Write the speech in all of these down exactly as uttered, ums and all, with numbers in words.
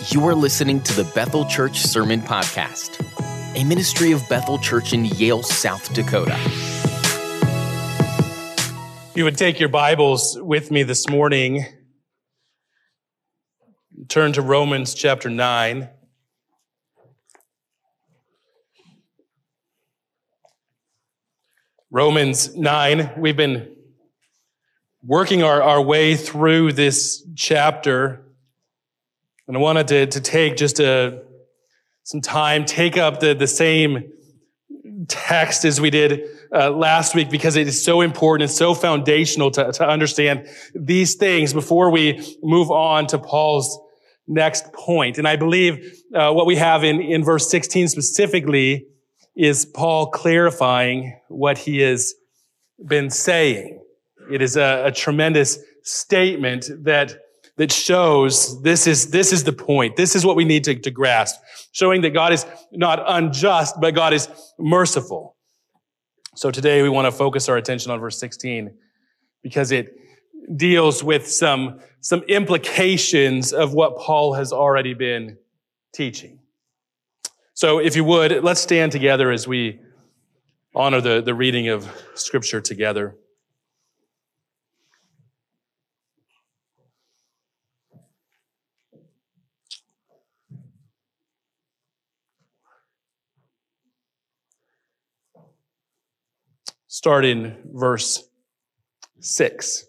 You are listening to the Bethel Church Sermon Podcast, a ministry of Bethel Church in Yale, South Dakota. If you would take your Bibles with me this morning, turn to Romans chapter nine. Romans nine, we've been working our, our way through this chapter, and I wanted to, to take just a, some time, take up the, the same text as we did uh, last week, because it is so important, it's so foundational to, to understand these things before we move on to Paul's next point. And I believe uh, what we have in, in verse sixteen specifically is Paul clarifying what he has been saying. It is a, a tremendous statement that that shows this is this is the point. This is what we need to, to grasp, showing that God is not unjust, but God is merciful. So today we want to focus our attention on verse sixteen because it deals with some, some implications of what Paul has already been teaching. So if you would, let's stand together as we honor the, the reading of Scripture together. Start in verse six.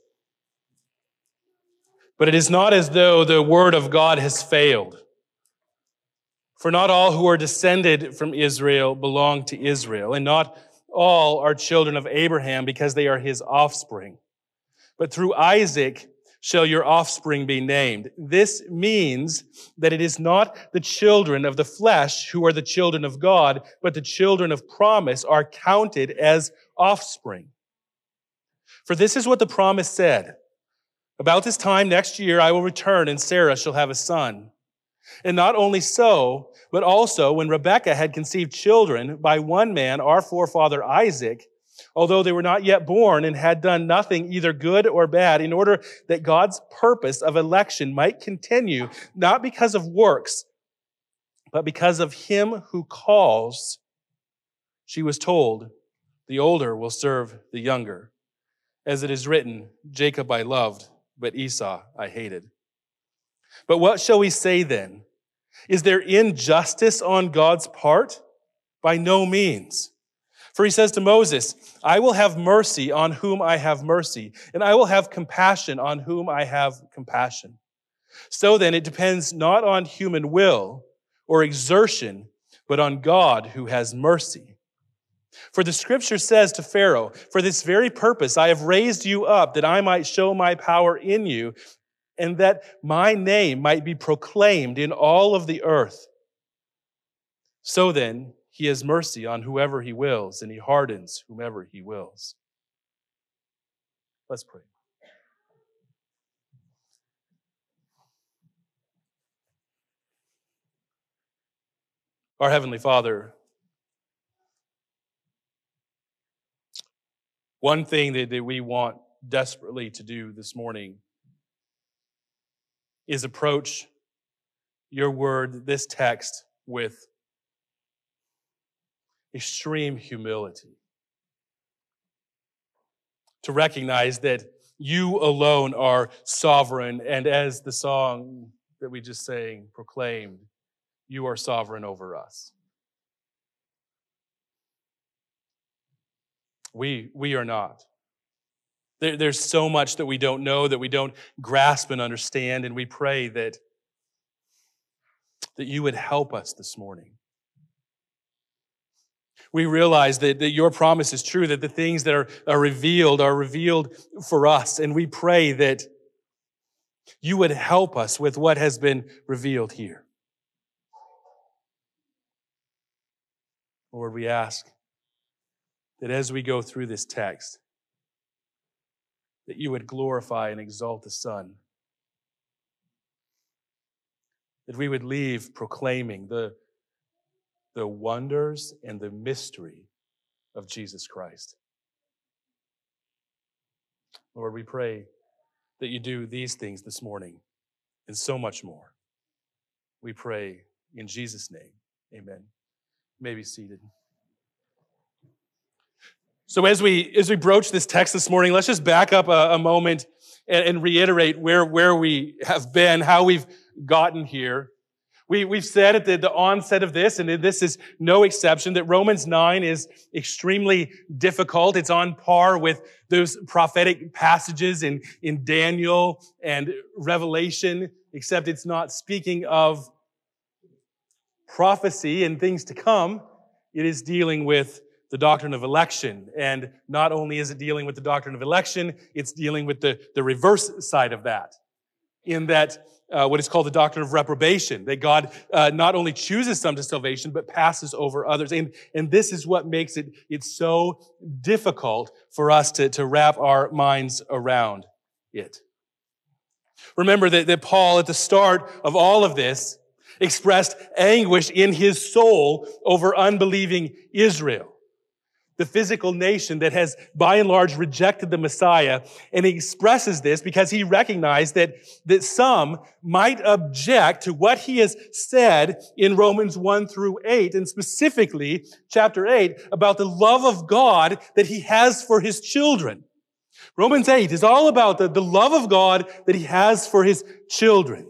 But it is not as though the word of God has failed. For not all who are descended from Israel belong to Israel, and not all are children of Abraham because they are his offspring. But through Isaac shall your offspring be named. This means that it is not the children of the flesh who are the children of God, but the children of promise are counted as offspring. For this is what the promise said: about this time next year I will return, and Sarah shall have a son. And not only so, but also when Rebekah had conceived children by one man, our forefather Isaac, although they were not yet born and had done nothing either good or bad, in order that God's purpose of election might continue, not because of works, but because of him who calls, she was told, the older will serve the younger. As it is written, Jacob I loved, but Esau I hated. But what shall we say then? Is there injustice on God's part? By no means. For he says to Moses, I will have mercy on whom I have mercy, and I will have compassion on whom I have compassion. So then it depends not on human will or exertion, but on God who has mercy. For the scripture says to Pharaoh, for this very purpose I have raised you up, that I might show my power in you, and that my name might be proclaimed in all of the earth. So then, he has mercy on whoever he wills, and he hardens whomever he wills. Let's pray. Our Heavenly Father, one thing that, that we want desperately to do this morning is approach your word, this text, with extreme humility. To recognize that you alone are sovereign, and as the song that we just sang proclaimed, you are sovereign over us. We, we are not. There, there's so much that we don't know, that we don't grasp and understand, and we pray that, that you would help us this morning. We realize that, that your promise is true, that the things that are, are revealed are revealed for us, and we pray that you would help us with what has been revealed here. Lord, we ask that as we go through this text, that you would glorify and exalt the Son. That we would leave proclaiming the, the wonders and the mystery of Jesus Christ. Lord, we pray that you do these things this morning and so much more. we pray in Jesus' name. Amen. You may be seated. So as we as we broach this text this morning, let's just back up a, a moment and, and reiterate where, where we have been, how we've gotten here. We, we've said at the, the onset of this, and this is no exception, that Romans nine is extremely difficult. It's on par with those prophetic passages in, in Daniel and Revelation, except it's not speaking of prophecy and things to come. It is dealing with the doctrine of election. And not only is it dealing with the doctrine of election, it's dealing with the, the reverse side of that, in that uh, what is called the doctrine of reprobation, that God uh, not only chooses some to salvation, but passes over others. And, and this is what makes it it's so difficult for us to, to wrap our minds around it. Remember that, that Paul, at the start of all of this, expressed anguish in his soul over unbelieving Israel, the physical nation that has by and large rejected the Messiah. And he expresses this because he recognized that, that some might object to what he has said in Romans one through eight, and specifically chapter eight, about the love of God that he has for his children. Romans eight is all about the, the love of God that he has for his children.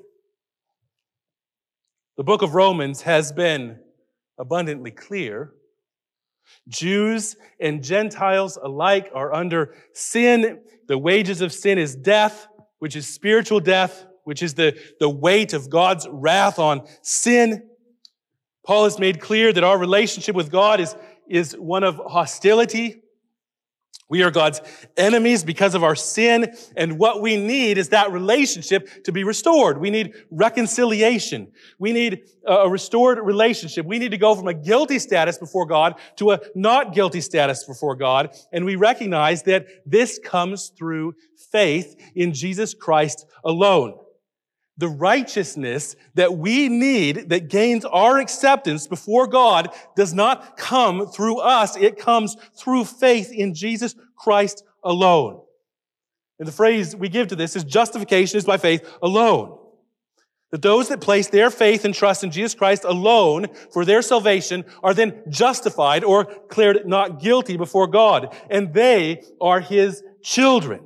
The book of Romans has been abundantly clear. Jews and Gentiles alike are under sin. The wages of sin is death, which is spiritual death, which is the, the weight of God's wrath on sin. Paul has made clear that our relationship with God is, is one of hostility. We are God's enemies because of our sin, and what we need is that relationship to be restored. We need reconciliation. We need a restored relationship. We need to go from a guilty status before God to a not guilty status before God, and we recognize that this comes through faith in Jesus Christ alone. The righteousness that we need that gains our acceptance before God does not come through us. It comes through faith in Jesus Christ alone. And the phrase we give to this is justification is by faith alone. That those that place their faith and trust in Jesus Christ alone for their salvation are then justified or declared not guilty before God. And they are His children.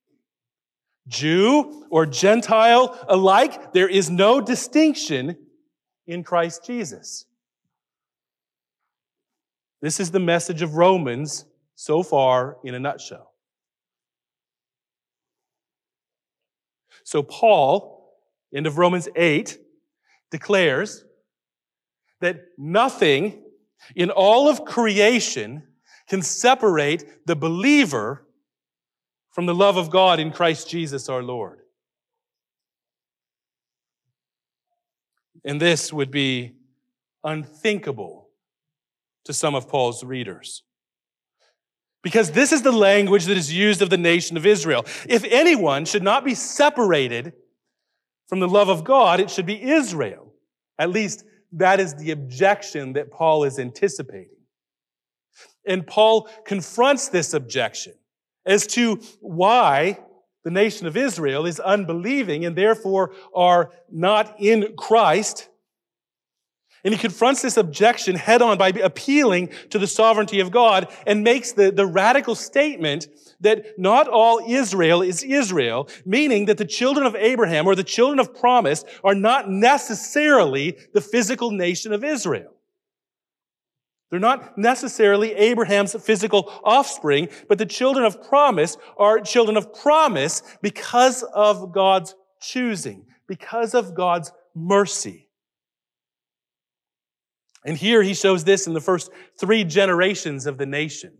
Jew or Gentile alike, there is no distinction in Christ Jesus. This is the message of Romans so far in a nutshell. So Paul, end of Romans eight, declares that nothing in all of creation can separate the believer from the love of God in Christ Jesus our Lord. And this would be unthinkable to some of Paul's readers, because this is the language that is used of the nation of Israel. If anyone should not be separated from the love of God, it should be Israel. At least that is the objection that Paul is anticipating. And Paul confronts this objection as to why the nation of Israel is unbelieving and therefore are not in Christ. And he confronts this objection head on by appealing to the sovereignty of God and makes the, the radical statement that not all Israel is Israel, meaning that the children of Abraham or the children of promise are not necessarily the physical nation of Israel. They're not necessarily Abraham's physical offspring, but the children of promise are children of promise because of God's choosing, because of God's mercy. And here he shows this in the first three generations of the nation.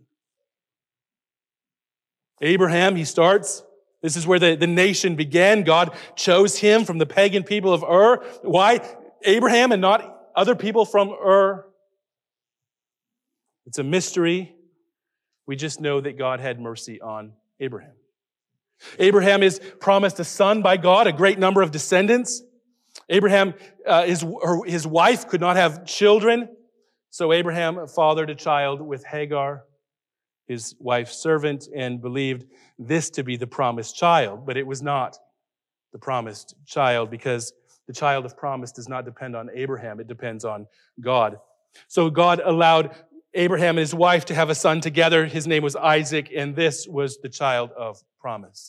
Abraham, he starts, this is where the, the nation began. God chose him from the pagan people of Ur. Why Abraham and not other people from Ur? It's a mystery. We just know that God had mercy on Abraham. Abraham is promised a son by God, a great number of descendants. Abraham, uh, his, her, his wife could not have children, so Abraham fathered a child with Hagar, his wife's servant, and believed this to be the promised child. But it was not the promised child, because The child of promise does not depend on Abraham. It depends on God. So God allowed Abraham and his wife to have a son together. His name was Isaac, and this was the child of promise.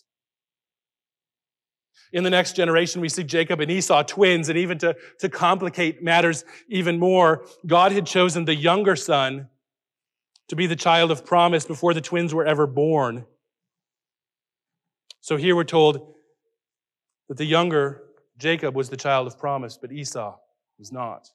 In the next generation, we see Jacob and Esau, twins, and even to, to complicate matters even more, God had chosen the younger son to be the child of promise before the twins were ever born. So here we're told that the younger Jacob was the child of promise, but Esau was not.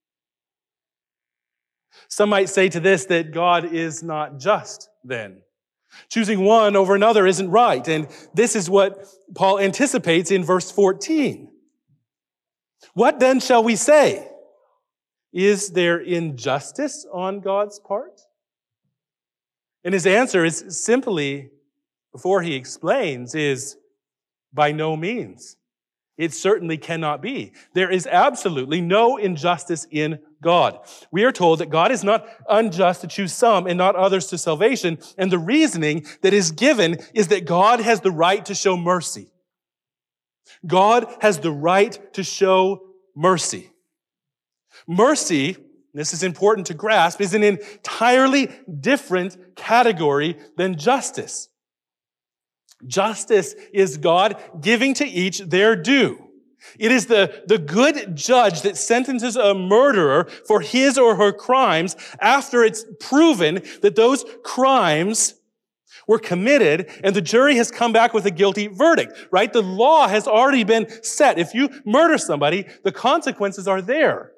Some might say to this that God is not just then. Choosing one over another isn't right, and this is what Paul anticipates in verse fourteen. What then shall we say? Is there injustice on God's part? And his answer is simply, before he explains, is by no means. It certainly cannot be. There is absolutely no injustice in God. We are told that God is not unjust to choose some and not others to salvation, and the reasoning that is given is that God has the right to show mercy. God has the right to show mercy. Mercy, this is important to grasp, is an entirely different category than justice. Justice is God giving to each their due. It is the, the good judge that sentences a murderer for his or her crimes after it's proven that those crimes were committed and the jury has come back with a guilty verdict, right? The law has already been set. If you murder somebody, the consequences are there.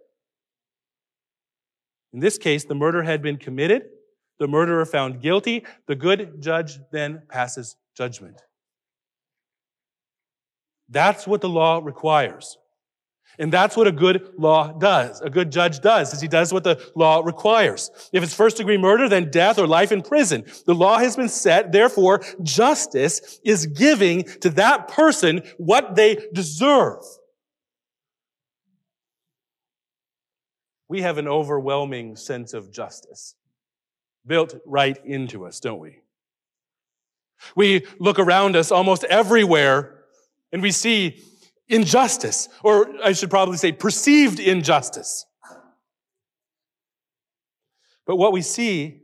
In this case, the murder had been committed, the murderer found guilty, the good judge then passes judgment. That's what the law requires. And that's what a good law does. A good judge does, is he does what the law requires. If it's first degree murder, then death or life in prison. The law has been set, therefore justice is giving to that person what they deserve. We have an overwhelming sense of justice built right into us, don't we? We look around us almost everywhere and we see injustice, or I should probably say perceived injustice. But what we see,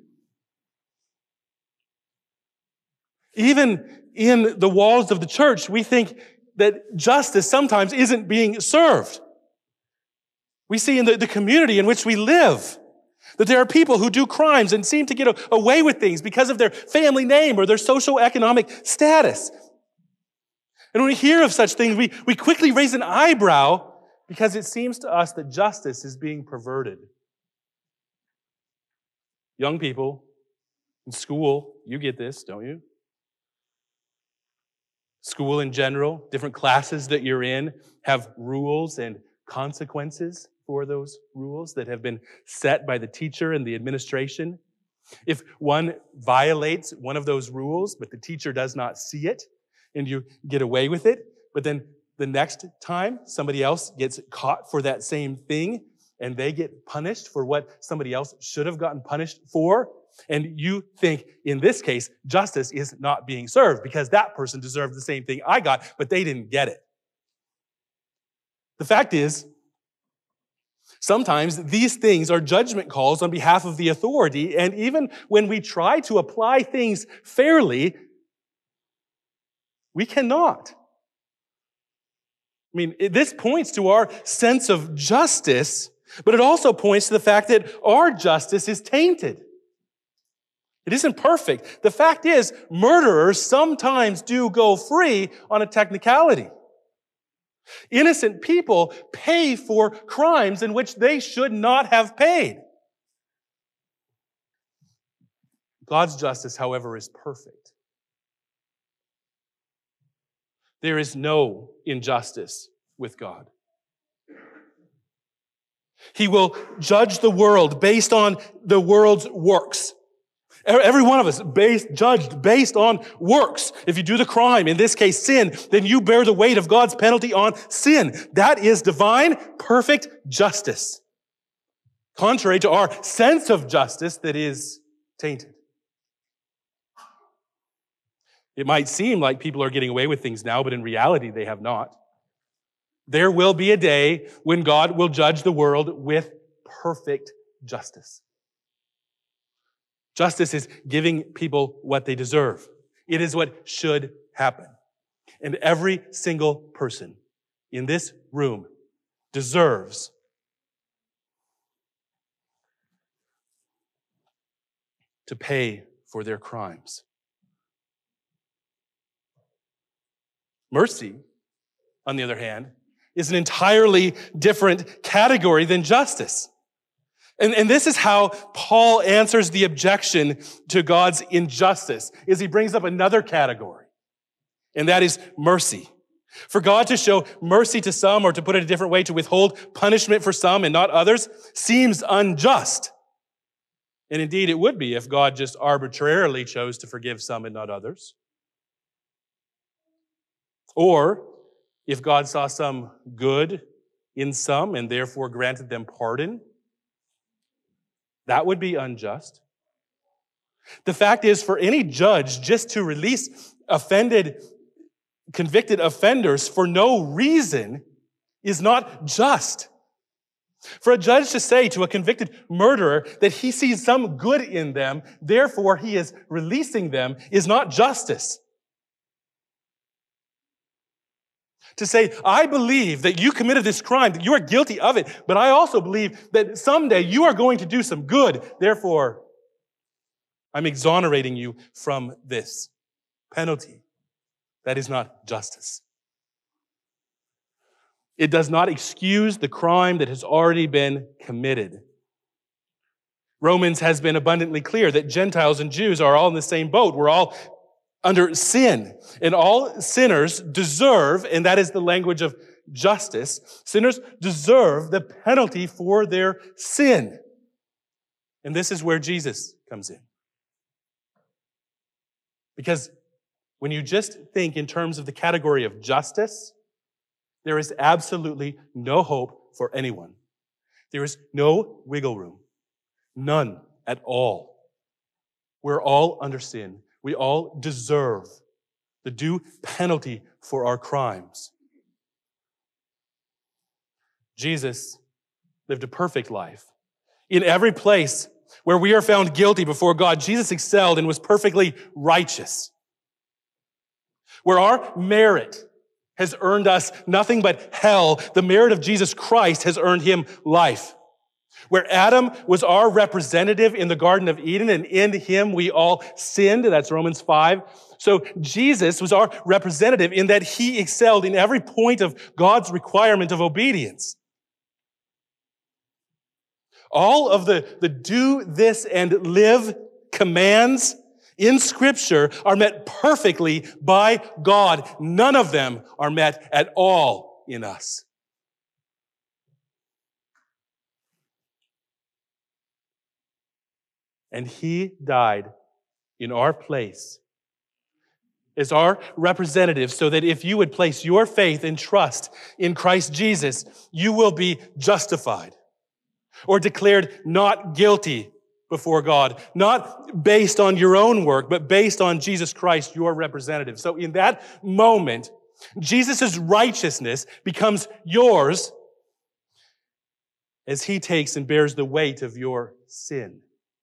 even in the walls of the church, we think that justice sometimes isn't being served. We see in the, the community in which we live that there are people who do crimes and seem to get away with things because of their family name or their socioeconomic status. And when we hear of such things, we, we quickly raise an eyebrow because it seems to us that justice is being perverted. Young people in school, you get this, don't you? School in general, different classes that you're in have rules and consequences for those rules that have been set by the teacher and the administration. If one violates one of those rules, but the teacher does not see it, and you get away with it, but then the next time somebody else gets caught for that same thing, and they get punished for what somebody else should have gotten punished for, and you think, in this case, justice is not being served because that person deserved the same thing I got, but they didn't get it. The fact is, sometimes these things are judgment calls on behalf of the authority, and even when we try to apply things fairly, we cannot. I mean, this points to our sense of justice, but it also points to the fact that our justice is tainted. It isn't perfect. The fact is, murderers sometimes do go free on a technicality. Innocent people pay for crimes in which they should not have paid. God's justice, however, is perfect. There is no injustice with God. He will judge the world based on the world's works. Every one of us based, judged based on works. If you do the crime, in this case sin, then you bear the weight of God's penalty on sin. That is divine, perfect justice. Contrary to our sense of justice that is tainted. It might seem like people are getting away with things now, but in reality they have not. There will be a day when God will judge the world with perfect justice. Justice is giving people what they deserve. It is what should happen. And every single person in this room deserves to pay for their crimes. Mercy, on the other hand, is an entirely different category than justice. And, and this is how Paul answers the objection to God's injustice, is he brings up another category, and that is mercy. For God to show mercy to some, or to put it a different way, to withhold punishment for some and not others, seems unjust. And indeed it would be if God just arbitrarily chose to forgive some and not others. Or if God saw some good in some and therefore granted them pardon, that would be unjust. The fact is, for any judge just to release offended, convicted offenders for no reason is not just. For a judge to say to a convicted murderer that he sees some good in them, therefore he is releasing them, is not justice. To say, I believe that you committed this crime, that you are guilty of it, but I also believe that someday you are going to do some good. Therefore, I'm exonerating you from this penalty. That is not justice. It does not excuse the crime that has already been committed. Romans has been abundantly clear that Gentiles and Jews are all in the same boat. We're all under sin. And all sinners deserve, and that is the language of justice, sinners deserve the penalty for their sin. And this is where Jesus comes in. Because when you just think in terms of the category of justice, there is absolutely no hope for anyone. There is no wiggle room. None at all. We're all under sin. We all deserve the due penalty for our crimes. Jesus lived a perfect life. In every place where we are found guilty before God, Jesus excelled and was perfectly righteous. Where our merit has earned us nothing but hell, the merit of Jesus Christ has earned him life. Where Adam was our representative in the Garden of Eden, and in him we all sinned, that's Romans five. So Jesus was our representative in that he excelled in every point of God's requirement of obedience. All of the, the do this and live commands in Scripture are met perfectly by God. None of them are met at all in us. And he died in our place as our representative, so that if you would place your faith and trust in Christ Jesus, you will be justified or declared not guilty before God, not based on your own work, but based on Jesus Christ, your representative. So in that moment, Jesus' righteousness becomes yours as he takes and bears the weight of your sin.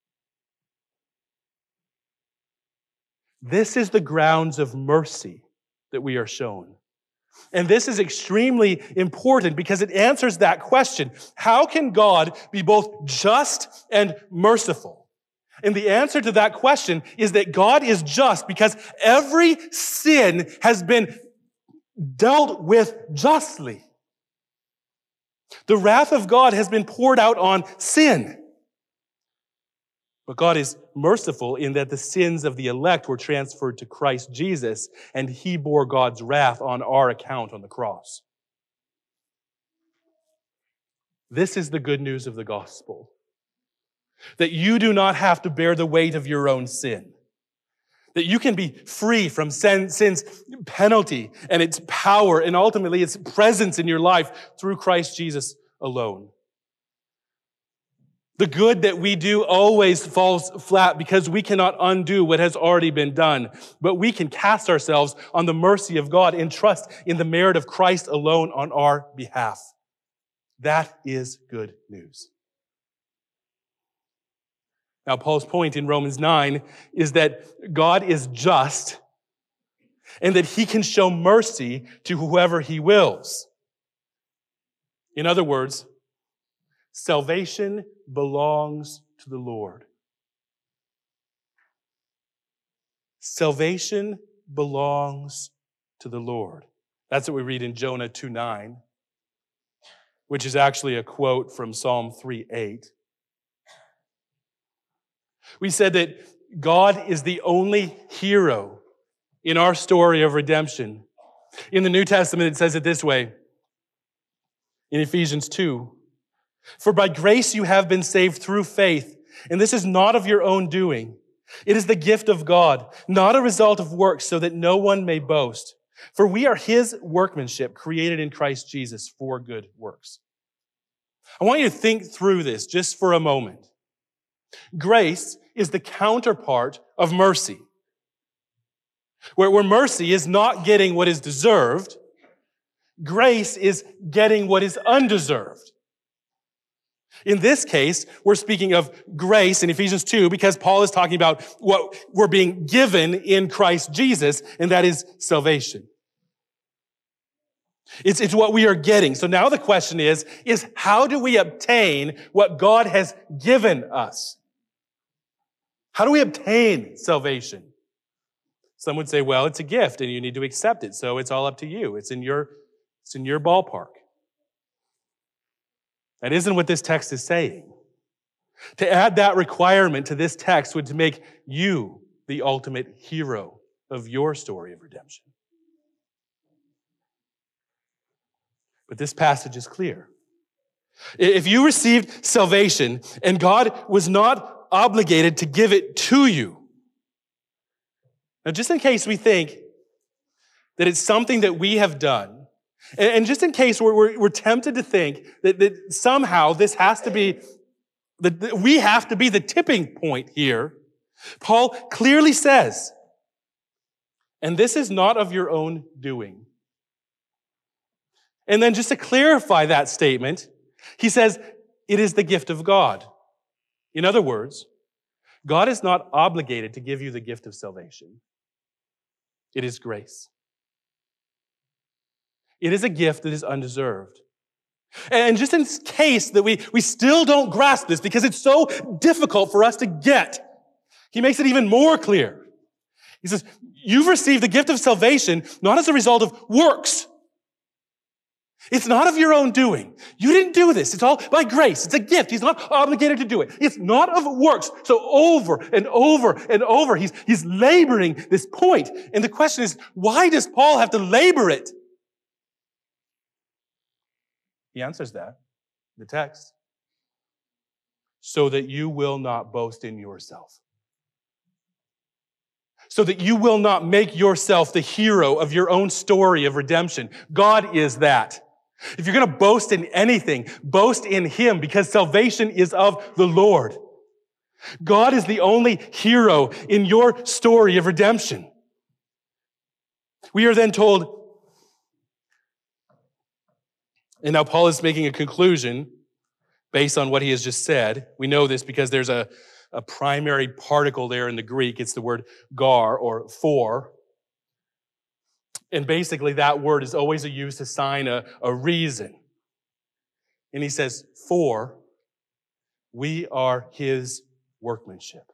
This is the grounds of mercy that we are shown. And this is extremely important because it answers that question. How can God be both just and merciful? And the answer to that question is that God is just because every sin has been dealt with justly. The wrath of God has been poured out on sin. But God is merciful in that the sins of the elect were transferred to Christ Jesus, and he bore God's wrath on our account on the cross. This is the good news of the gospel. That you do not have to bear the weight of your own sin. That you can be free from sin, sin's penalty and its power and ultimately its presence in your life through Christ Jesus alone. The good that we do always falls flat because we cannot undo what has already been done. But we can cast ourselves on the mercy of God and trust in the merit of Christ alone on our behalf. That is good news. Now, Paul's point in Romans nine is that God is just and that he can show mercy to whoever he wills. In other words, salvation belongs to the Lord. Salvation belongs to the Lord. That's what we read in Jonah two nine, which is actually a quote from Psalm three eight. We said that God is the only hero in our story of redemption. In the New Testament, it says it this way in Ephesians two. For by grace you have been saved through faith, and this is not of your own doing. It is the gift of God, not a result of works, so that no one may boast. For we are his workmanship, created in Christ Jesus for good works. I want you to think through this just for a moment. Grace is the counterpart of mercy. Where, where mercy is not getting what is deserved, grace is getting what is undeserved. In this case, we're speaking of grace in Ephesians two because Paul is talking about what we're being given in Christ Jesus, and that is salvation. It's, it's what we are getting. So now the question is, is how do we obtain what God has given us? How do we obtain salvation? Some would say, well, it's a gift and you need to accept it, so it's all up to you. It's in your, it's in your ballpark. That isn't what this text is saying. To add that requirement to this text would make you the ultimate hero of your story of redemption. But this passage is clear. If you received salvation and God was not obligated to give it to you, now just in case we think that it's something that we have done, and just in case we're, we're, we're tempted to think that, that somehow this has to be, that, that we have to be the tipping point here, Paul clearly says, and this is not of your own doing. And then just to clarify that statement, he says, it is the gift of God. In other words, God is not obligated to give you the gift of salvation. It is grace. It is a gift that is undeserved. And just in case that we, we still don't grasp this because it's so difficult for us to get, he makes it even more clear. He says, you've received the gift of salvation not as a result of works. It's not of your own doing. You didn't do this. It's all by grace. It's a gift. He's not obligated to do it. It's not of works. So over and over and over, he's, he's laboring this point. And the question is, why does Paul have to labor it? He answers that in the text. So that you will not boast in yourself. So that you will not make yourself the hero of your own story of redemption. God is that. If you're going to boast in anything, boast in him because salvation is of the Lord. God is the only hero in your story of redemption. We are then told, and now Paul is making a conclusion based on what he has just said. We know this because there's a, a primary particle there in the Greek. It's the word gar, or for. And basically that word is always used to sign a, a reason. And he says, for we are his workmanship.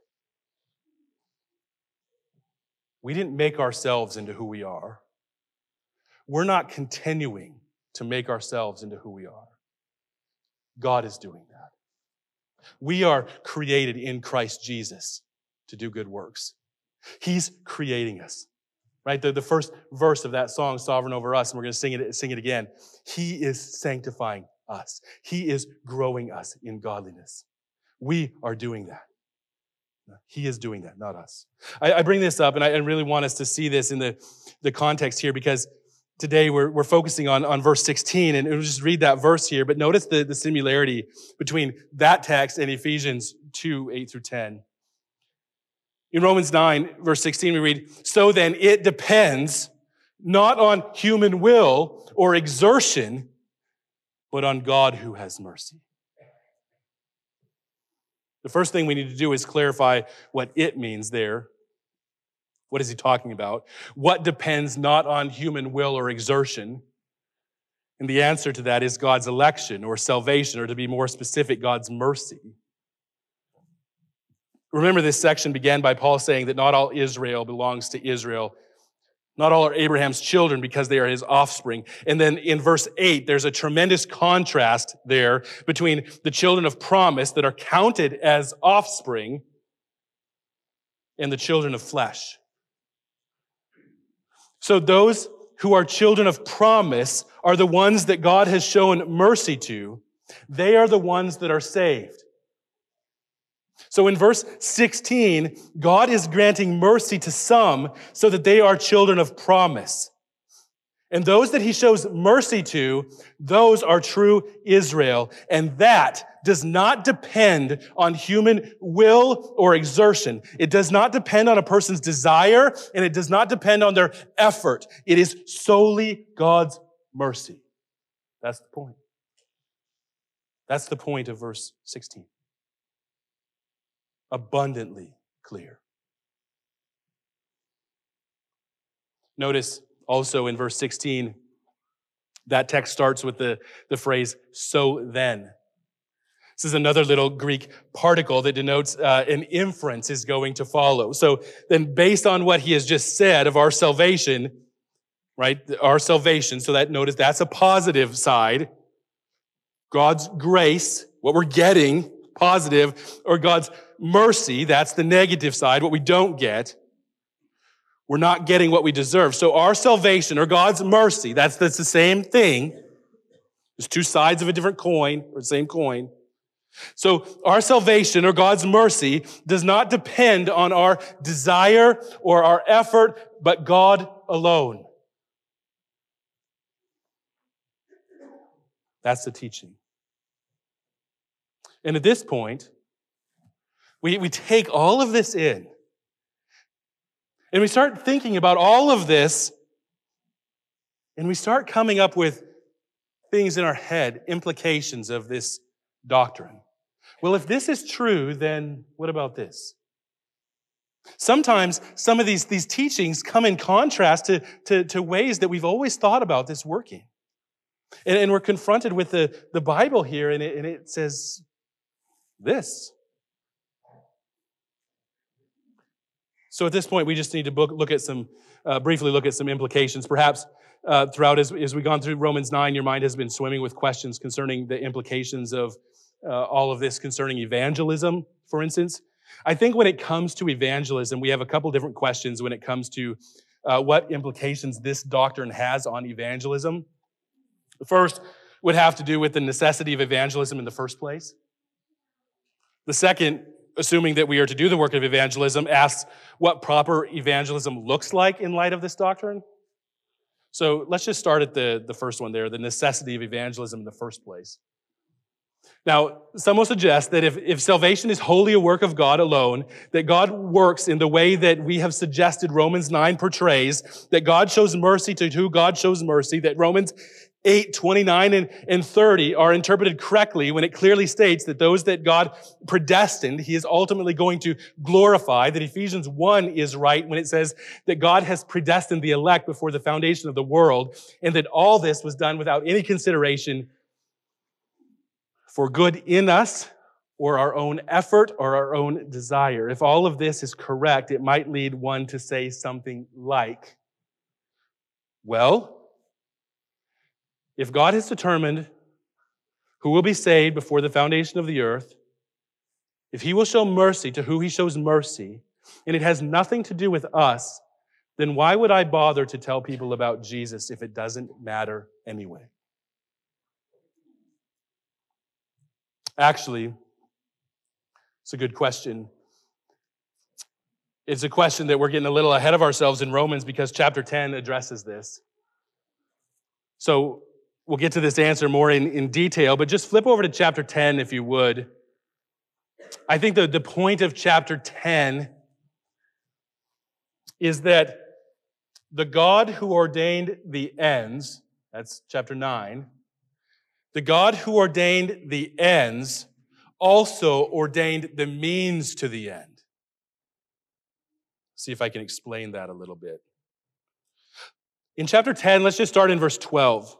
We didn't make ourselves into who we are. We're not continuing to make ourselves into who we are. God is doing that. We are created in Christ Jesus to do good works. He's creating us. Right? The, the first verse of that song, Sovereign Over Us, and we're going to sing it, sing it again. He is sanctifying us. He is growing us in godliness. We are doing that. He is doing that, not us. I, I bring this up, and I, I really want us to see this in the, the context here, because today we're, we're focusing on, on verse sixteen, and we'll just read that verse here, but notice the, the similarity between that text and Ephesians two, eight through ten. In Romans nine, verse sixteen, we read, "So then it depends not on human will or exertion, but on God who has mercy." The first thing we need to do is clarify what it means there. What is he talking about? What depends not on human will or exertion? And the answer to that is God's election or salvation, or to be more specific, God's mercy. Remember, this section began by Paul saying that not all Israel belongs to Israel. Not all are Abraham's children because they are his offspring. And then in verse eight, there's a tremendous contrast there between the children of promise that are counted as offspring and the children of flesh. So those who are children of promise are the ones that God has shown mercy to. They are the ones that are saved. So in verse sixteen, God is granting mercy to some so that they are children of promise. And those that he shows mercy to, those are true Israel. And that does not depend on human will or exertion. It does not depend on a person's desire, and it does not depend on their effort. It is solely God's mercy. That's the point. That's the point of verse sixteen. Abundantly clear. Notice also in verse sixteen, that text starts with the, the phrase, "so then." This is another little Greek particle that denotes uh, an inference is going to follow. So then based on what he has just said of our salvation, right, our salvation, so that notice that's a positive side. God's grace, what we're getting, positive, or God's mercy, that's the negative side, what we don't get. We're not getting what we deserve. So our salvation, or God's mercy, that's, that's the same thing. There's two sides of a different coin, or the same coin. So our salvation, or God's mercy, does not depend on our desire or our effort, but God alone. That's the teaching. And at this point, we, we take all of this in, and we start thinking about all of this, and we start coming up with things in our head, implications of this doctrine. Well, if this is true, then what about this? Sometimes some of these, these teachings come in contrast to, to, to ways that we've always thought about this working. And, and we're confronted with the, the Bible here, and it, and it says this. So at this point, we just need to book, look at some, uh, briefly look at some implications. Perhaps uh, throughout, as, as we've gone through Romans nine, your mind has been swimming with questions concerning the implications of uh, all of this concerning evangelism, for instance. I think when it comes to evangelism, we have a couple different questions when it comes to uh, what implications this doctrine has on evangelism. The first would have to do with the necessity of evangelism in the first place. The second, assuming that we are to do the work of evangelism, asks what proper evangelism looks like in light of this doctrine. So let's just start at the, the first one there, the necessity of evangelism in the first place. Now, some will suggest that if, if salvation is wholly a work of God alone, that God works in the way that we have suggested Romans nine portrays, that God shows mercy to who God shows mercy, that Romans eight, twenty-nine, and, and thirty are interpreted correctly when it clearly states that those that God predestined, he is ultimately going to glorify, that Ephesians one is right when it says that God has predestined the elect before the foundation of the world, and that all this was done without any consideration for good in us or our own effort or our own desire. If all of this is correct, it might lead one to say something like, well, if God has determined who will be saved before the foundation of the earth, if he will show mercy to who he shows mercy, and it has nothing to do with us, then why would I bother to tell people about Jesus if it doesn't matter anyway? Actually, it's a good question. It's a question that we're getting a little ahead of ourselves in Romans because chapter ten addresses this. So we'll get to this answer more in, in detail, but just flip over to chapter ten if you would. I think the, the point of chapter ten is that the God who ordained the ends, that's chapter nine, the God who ordained the ends also ordained the means to the end. See if I can explain that a little bit. In chapter ten, let's just start in verse twelve.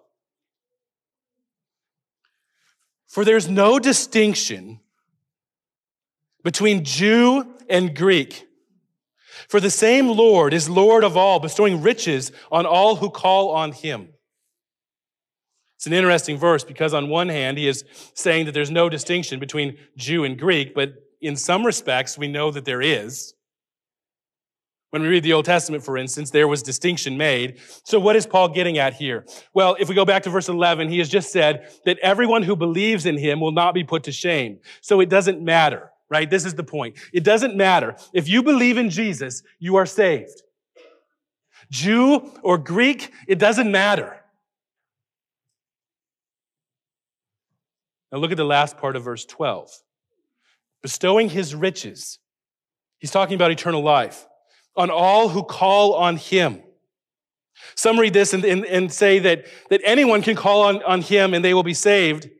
For there's no distinction between Jew and Greek. For the same Lord is Lord of all, bestowing riches on all who call on him. It's an interesting verse because on one hand, he is saying that there's no distinction between Jew and Greek, but in some respects, we know that there is. When we read the Old Testament, for instance, there was distinction made. So what is Paul getting at here? Well, if we go back to verse eleven, he has just said that everyone who believes in him will not be put to shame. So it doesn't matter, right? This is the point. It doesn't matter. If you believe in Jesus, you are saved. Jew or Greek, it doesn't matter. Now look at the last part of verse twelve. Bestowing his riches. He's talking about eternal life. On all who call on him. Some read this and, and, and say that, that anyone can call on, on him and they will be saved.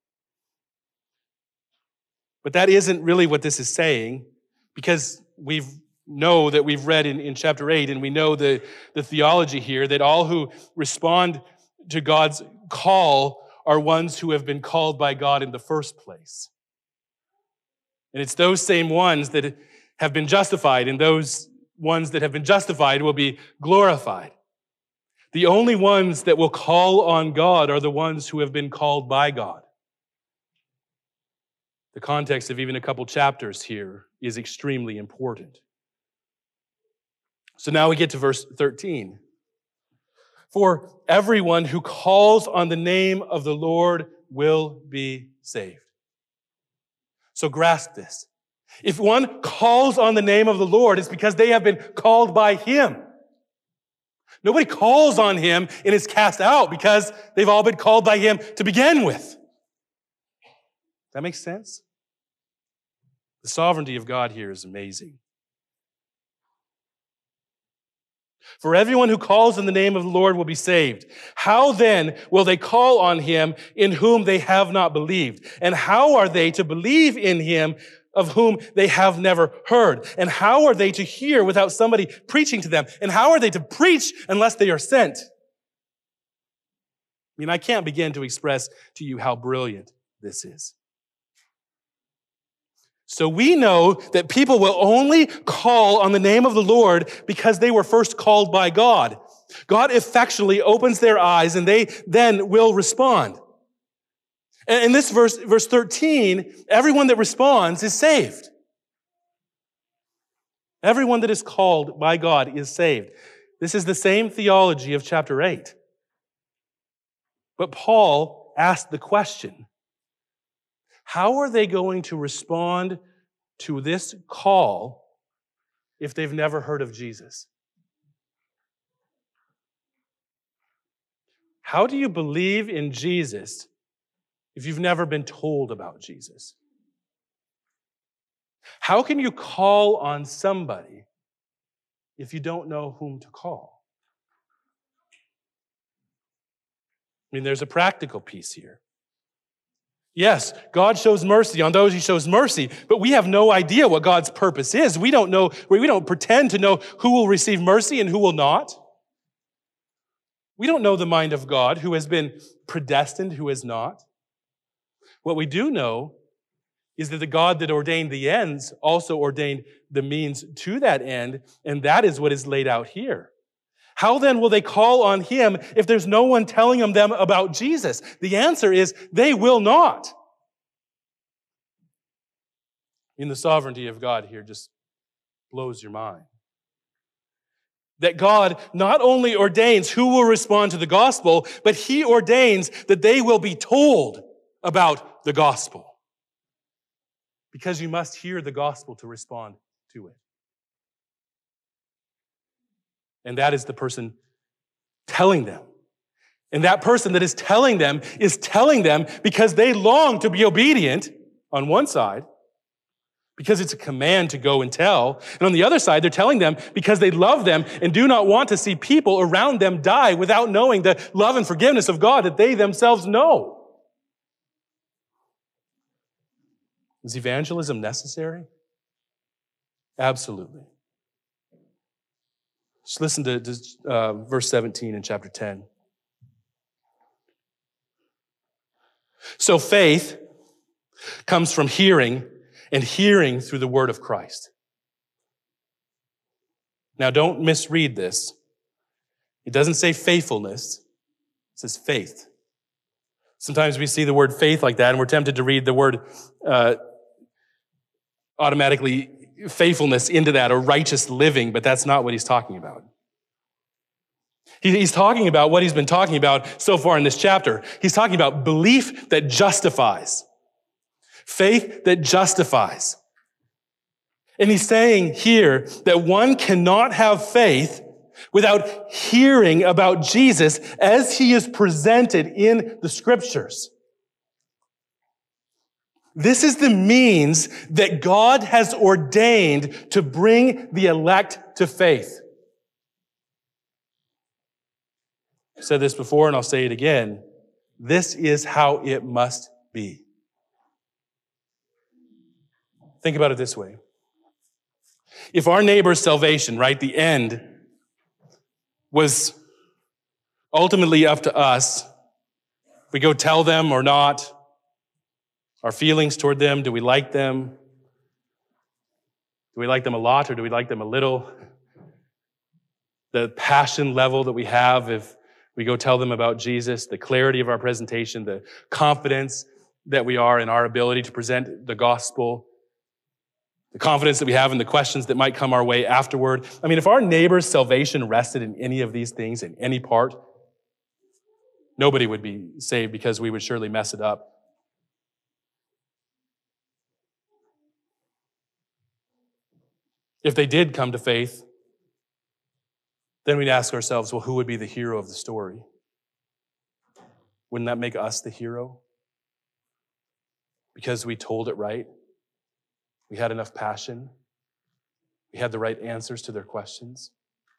But that isn't really what this is saying, because we know that we've read in, in chapter eight, and we know the, the theology here, that all who respond to God's call are ones who have been called by God in the first place. And it's those same ones that have been justified, and those ones that have been justified will be glorified. The only ones that will call on God are the ones who have been called by God. The context of even a couple chapters here is extremely important. So now we get to verse thirteen. For everyone who calls on the name of the Lord will be saved. So grasp this. If one calls on the name of the Lord, it's because they have been called by him. Nobody calls on him and is cast out because they've all been called by him to begin with. That makes sense? The sovereignty of God here is amazing. For everyone who calls in the name of the Lord will be saved. How then will they call on him in whom they have not believed? And how are they to believe in him of whom they have never heard? And how are they to hear without somebody preaching to them? And how are they to preach unless they are sent? I mean, I can't begin to express to you how brilliant this is. So we know that people will only call on the name of the Lord because they were first called by God. God effectually opens their eyes and they then will respond. And in this verse, verse thirteen, everyone that responds is saved. Everyone that is called by God is saved. This is the same theology of chapter eight. But Paul asked the question, how are they going to respond to this call if they've never heard of Jesus? How do you believe in Jesus if you've never been told about Jesus? How can you call on somebody if you don't know whom to call? I mean, there's a practical piece here. Yes, God shows mercy on those he shows mercy, but we have no idea what God's purpose is. We don't know, we don't pretend to know who will receive mercy and who will not. We don't know the mind of God, who has been predestined, who has not. What we do know is that the God that ordained the ends also ordained the means to that end, and that is what is laid out here. How then will they call on him if there's no one telling them about Jesus? The answer is they will not. In the sovereignty of God here just blows your mind. That God not only ordains who will respond to the gospel, but he ordains that they will be told about the gospel. Because you must hear the gospel to respond to it. And that is the person telling them. And that person that is telling them is telling them because they long to be obedient on one side, because it's a command to go and tell. And on the other side, they're telling them because they love them and do not want to see people around them die without knowing the love and forgiveness of God that they themselves know. Is evangelism necessary? Absolutely. Just listen to, to uh, verse seventeen in chapter ten. So faith comes from hearing, and hearing through the word of Christ. Now, don't misread this. It doesn't say faithfulness. It says faith. Sometimes we see the word faith like that, and we're tempted to read the word uh, automatically faithfulness into that, or righteous living, but that's not what he's talking about. He's talking about what he's been talking about so far in this chapter. He's talking about belief that justifies. Faith that justifies. And he's saying here that one cannot have faith without hearing about Jesus as he is presented in the scriptures. This is the means that God has ordained to bring the elect to faith. I've said this before and I'll say it again. This is how it must be. Think about it this way. If our neighbor's salvation, right, the end, was ultimately up to us, we go tell them or not, our feelings toward them, do we like them? Do we like them a lot or do we like them a little? The passion level that we have if we go tell them about Jesus, the clarity of our presentation, the confidence that we are in our ability to present the gospel, the confidence that we have in the questions that might come our way afterward. I mean, if our neighbor's salvation rested in any of these things, in any part, nobody would be saved because we would surely mess it up. If they did come to faith, then we'd ask ourselves, well, who would be the hero of the story? Wouldn't that make us the hero? Because we told it right. We had enough passion. We had the right answers to their questions.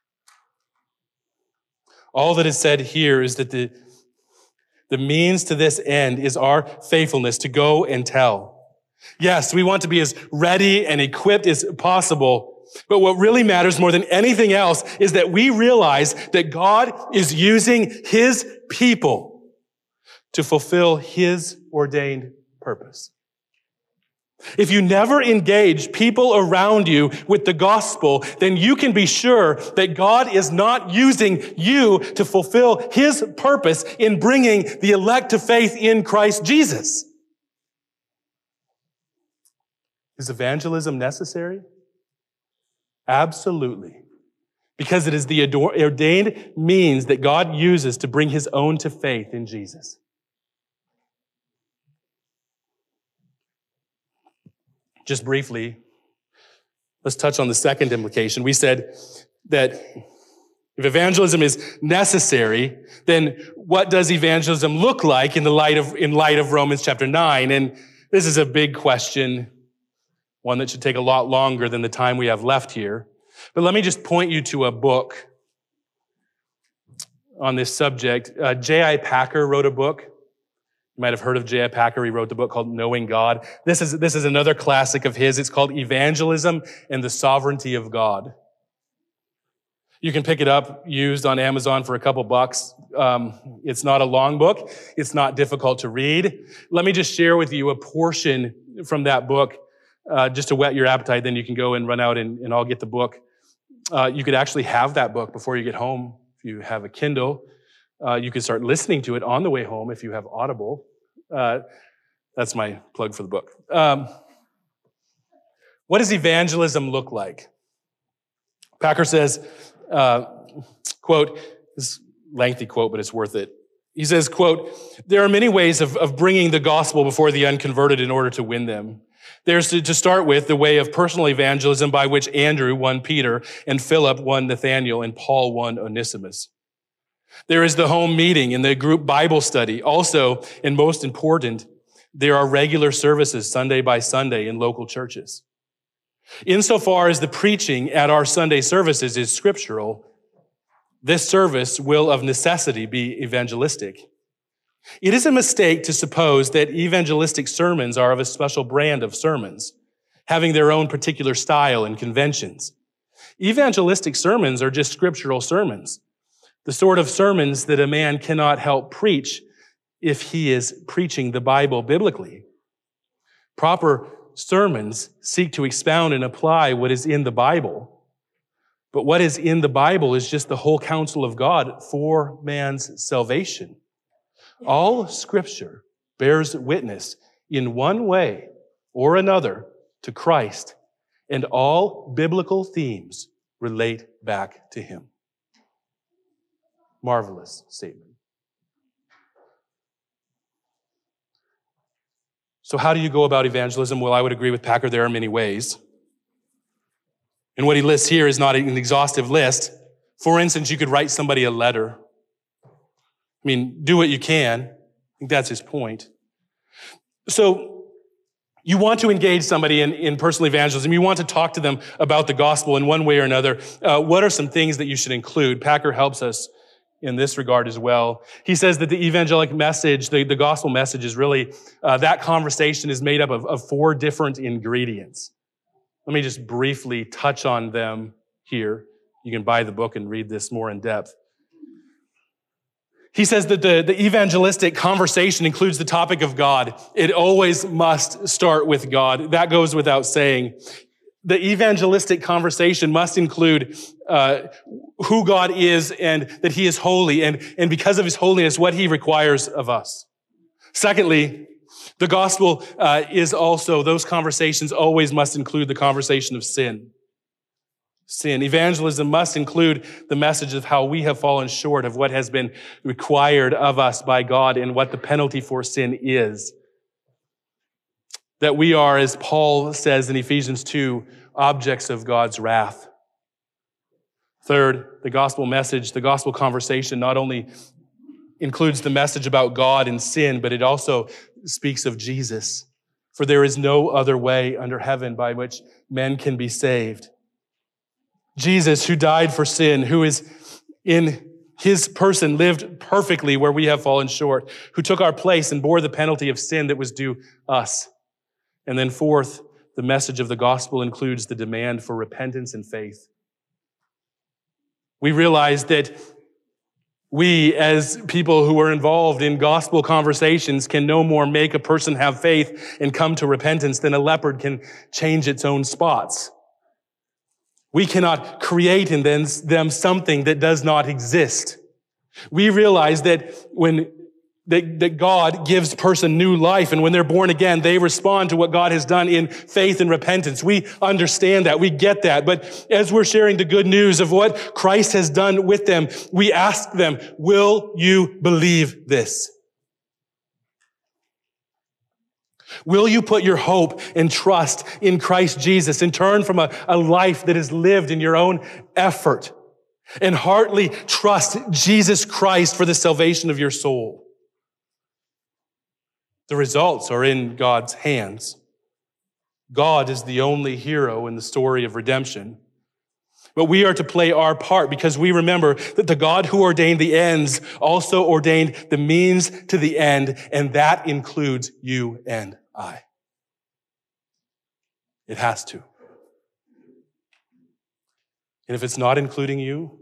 All that is said here is that the, the means to this end is our faithfulness to go and tell. Yes, we want to be as ready and equipped as possible. But what really matters more than anything else is that we realize that God is using his people to fulfill his ordained purpose. If you never engage people around you with the gospel, then you can be sure that God is not using you to fulfill his purpose in bringing the elect to faith in Christ Jesus. Is evangelism necessary? Absolutely. Because it is the ordained means that God uses to bring his own to faith in Jesus. Just briefly, let's touch on the second implication. We said that if evangelism is necessary, then what does evangelism look like in the light of, in light of Romans chapter nine? And this is a big question, one that should take a lot longer than the time we have left here. But let me just point you to a book on this subject. Uh, J I Packer wrote a book. You might have heard of J I Packer. He wrote the book called Knowing God. This is, this is another classic of his. It's called Evangelism and the Sovereignty of God. You can pick it up used on Amazon for a couple bucks. Um, it's not a long book. It's not difficult to read. Let me just share with you a portion from that book uh, just to whet your appetite. Then you can go and run out and, and I'll get the book. Uh, you could actually have that book before you get home. If you have a Kindle, uh, you could start listening to it on the way home if you have Audible. Uh, that's my plug for the book. Um, what does evangelism look like? Packer says, uh, quote, this lengthy quote, but it's worth it. He says, quote, there are many ways of, of bringing the gospel before the unconverted in order to win them. There's to, to start with the way of personal evangelism by which Andrew won Peter and Philip won Nathanael and Paul won Onesimus. There is the home meeting and the group Bible study. Also, and most important, there are regular services Sunday by Sunday in local churches. Insofar as the preaching at our Sunday services is scriptural, this service will of necessity be evangelistic. It is a mistake to suppose that evangelistic sermons are of a special brand of sermons, having their own particular style and conventions. Evangelistic sermons are just scriptural sermons, the sort of sermons that a man cannot help preach if he is preaching the Bible biblically. Proper sermons seek to expound and apply what is in the Bible. But what is in the Bible is just the whole counsel of God for man's salvation. All Scripture bears witness in one way or another to Christ, and all biblical themes relate back to Him. Marvelous statement. So how do you go about evangelism? Well, I would agree with Packer. There are many ways. And what he lists here is not an exhaustive list. For instance, you could write somebody a letter. I mean, do what you can. I think that's his point. So you want to engage somebody in, in personal evangelism. You want to talk to them about the gospel in one way or another. Uh, what are some things that you should include? Packer helps us in this regard as well. He says that the evangelic message, the, the gospel message is really, uh, that conversation is made up of, of four different ingredients. Let me just briefly touch on them here. You can buy the book and read this more in depth. He says that the, the evangelistic conversation includes the topic of God. It always must start with God. That goes without saying. The evangelistic conversation must include uh, who God is and that He is holy, and, and because of His holiness, what He requires of us. Secondly, the gospel uh, is also, those conversations always must include the conversation of sin. Sin. Evangelism must include the message of how we have fallen short of what has been required of us by God and what the penalty for sin is. That we are, as Paul says in Ephesians two, objects of God's wrath. Third, the gospel message, the gospel conversation not only includes the message about God and sin, but it also speaks of Jesus. For there is no other way under heaven by which men can be saved. Jesus, who died for sin, who is in His person lived perfectly where we have fallen short, who took our place and bore the penalty of sin that was due us. And then fourth, the message of the gospel includes the demand for repentance and faith. We realize that we, as people who are involved in gospel conversations, can no more make a person have faith and come to repentance than a leopard can change its own spots. We cannot create in them something that does not exist. We realize that when that, that God gives a person new life, and when they're born again, they respond to what God has done in faith and repentance. We understand that. We get that. But as we're sharing the good news of what Christ has done with them, we ask them, will you believe this? Will you put your hope and trust in Christ Jesus and turn from a, a life that is lived in your own effort and heartily trust Jesus Christ for the salvation of your soul? The results are in God's hands. God is the only hero in the story of redemption. But we are to play our part because we remember that the God who ordained the ends also ordained the means to the end, and that includes you and I. It has to. And if it's not including you,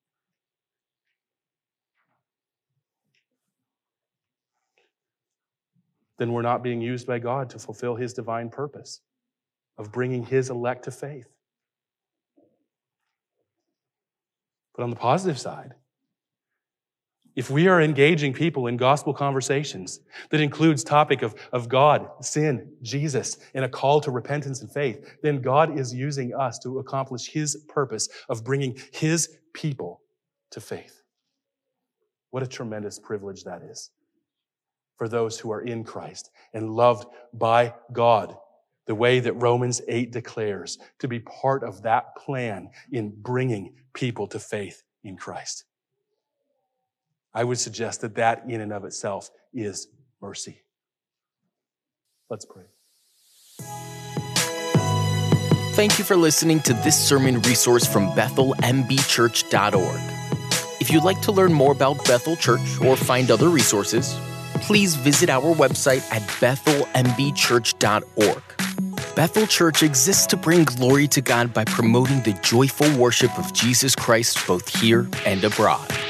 then we're not being used by God to fulfill His divine purpose of bringing His elect to faith. But on the positive side, if we are engaging people in gospel conversations that includes topic of, of God, sin, Jesus, and a call to repentance and faith, then God is using us to accomplish His purpose of bringing His people to faith. What a tremendous privilege that is for those who are in Christ and loved by God, the way that Romans eight declares, to be part of that plan in bringing people to faith in Christ. I would suggest that that in and of itself is mercy. Let's pray. Thank you for listening to this sermon resource from Bethel M B Church dot org. If you'd like to learn more about Bethel Church or find other resources, please visit our website at Bethel M B Church dot org. Bethel Church exists to bring glory to God by promoting the joyful worship of Jesus Christ both here and abroad.